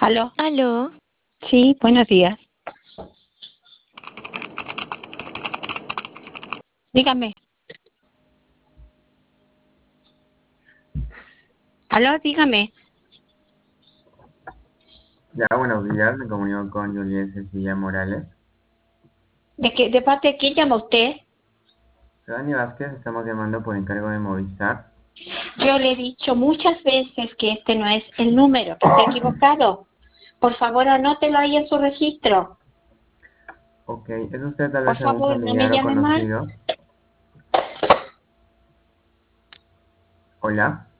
¿Aló? Aló, Sí, buenos días. Dígame. ¿Aló? Dígame. Ya, buenos días, me comunico con Juliet Cecilia Morales. ¿De parte de quién llama usted? Soy Dani Vázquez, estamos llamando por encargo de Movistar. Yo le he dicho muchas veces que este no es el número, que está equivocado. Por favor, anótelo ahí en su registro. Ok, ¿es usted tal Por vez algún favor, no me familiar o llame mal. conocido? Hola.